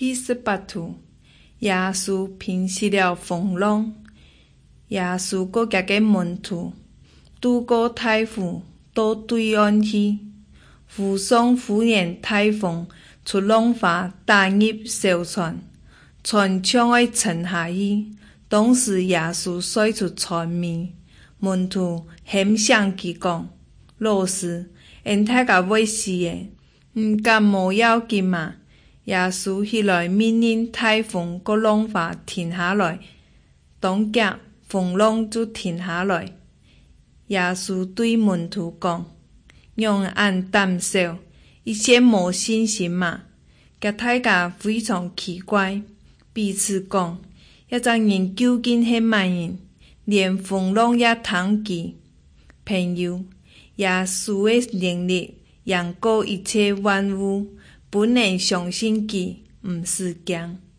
第18图，耶稣平息了风浪。耶稣佮甲个门徒渡过太湖到对岸去，湖上忽然台风出浪花打入小船，船将要沉下去。当时耶稣甩出船面，门徒很想佢讲：老师，因大家要死诶，敢无要紧嘛？耶稣起来命令台风佮浪花停下来，当刻风浪就停下来。耶稣对门徒讲：让俺胆小，一切无信心嘛？甲大家非常奇怪，彼此讲：一个人究竟是乜人？连风浪也通记。朋友，耶稣的能力赢过一切万物，不能相信佢，唔是惊。